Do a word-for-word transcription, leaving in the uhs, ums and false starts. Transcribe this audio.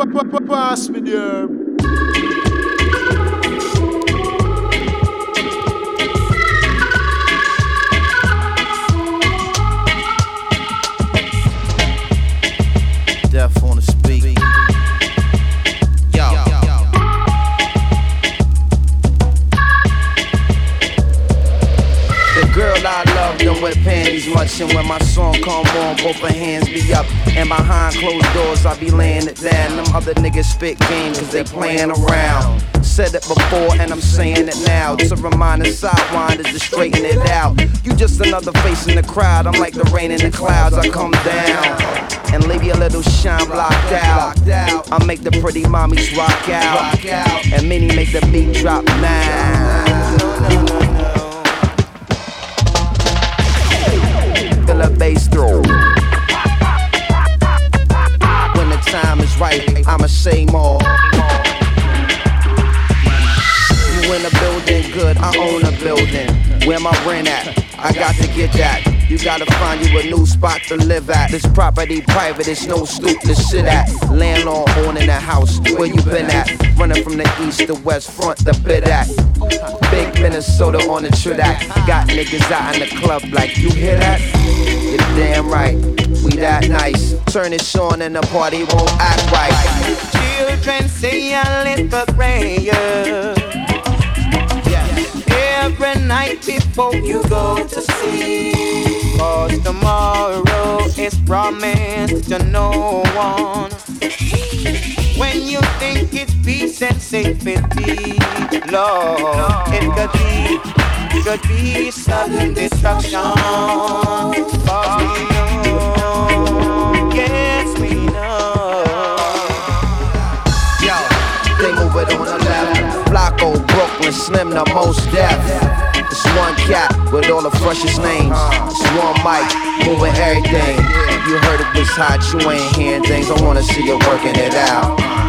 Pass me there. Death on the speak. Yo. The girl I love don't wear panties much, and when my song come on, both her hands be up. And behind closed doors, I be laying it down. Them other niggas spit game cause they playing around. Said it before and I'm saying it now. To remind the sidewinders to straighten it out. You just another face in the crowd. I'm like the rain in the clouds. I come down and leave you a little shine blocked out. I make the pretty mommies rock out, and many make the beat drop now. Feel the bass through. When the time is right, I'ma say more. You in a building, good, I own a building. Where my rent at? I got to get that. You gotta find you a new spot to live at. This property private, it's no stoop to sit at. Landlord owning the house, where you been at? Running from the east to west, front the bit at. Big Minnesota on the track. Got niggas out in the club like, you hear that? You're damn right, we that nice. Turn this on and the party won't act right. Children say a little prayer every night before you go to sleep. Cause tomorrow is promised to no one. When you think it's peace and safety, Lord, it could be, could be sudden destruction. Cause we know, yes we know. Yo, they move it on the left. Flacco, Brooklyn, Slim, the most deaf. It's one cat with all the freshest names. It's one mic, moving everything. You heard it was hot, you ain't hearing things. I wanna see you working it out.